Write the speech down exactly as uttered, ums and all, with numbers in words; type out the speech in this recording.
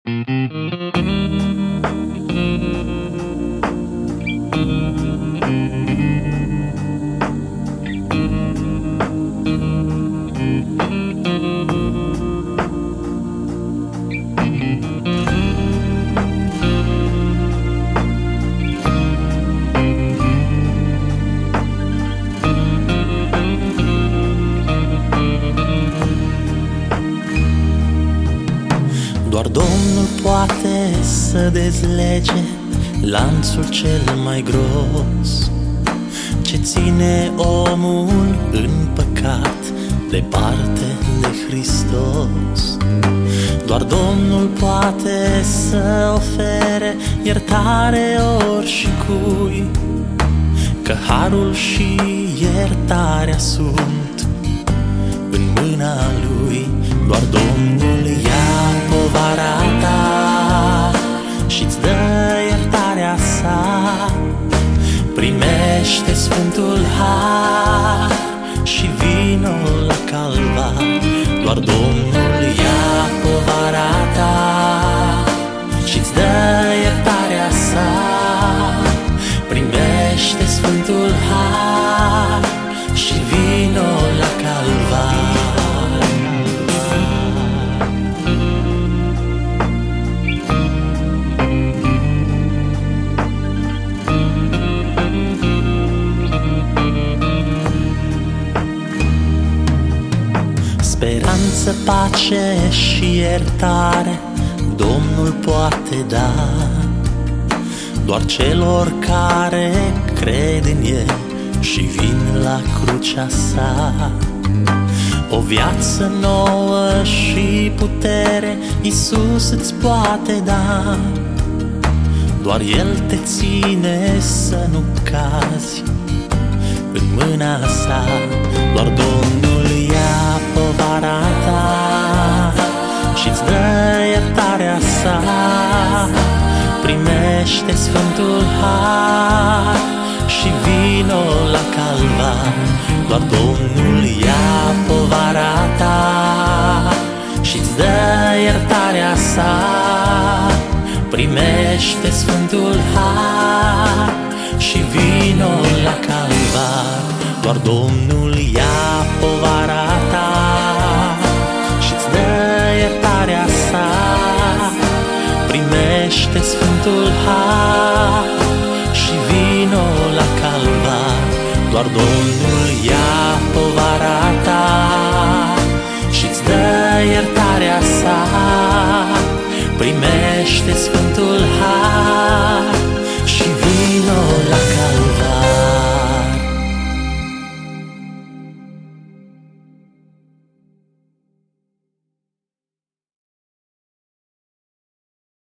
Doar Domnul poate să dezlege lanțul cel mai gros ce ține omul în păcat departe de Hristos. Doar Domnul poate să ofere iertare oricui, că harul și iertarea sunt în mâna Lui. Doar Domnul ia povara ta și-ți dă iertarea sa. Primește Sfântul Har și vino la Calvar. Doar Domnul ia povara ta și-ți dă iertarea sa. Primește Sfântul Har și vino la Calvar. Speranță, pace și iertare Domnul poate da doar celor care cred în El și vin la crucea sa. O viață nouă și putere Iisus îți poate da. Doar El te ține să nu cazi în mâna sa. Doar Domnul ia povara ta și-ți dă iertarea sa. Primește Sfântul Har și vino la Calvar. Doar Domnul ia povara ta și-ți dă iertarea sa. Primește Sfântul Har și vino la Calvar. Doar Domnul ia povara ta și-ți dă iertarea sa. Primește Sfântul Har și vino la Calvar. Doar Domnul ia povara ta și-ți dă iertarea sa. Primește Sfântul Har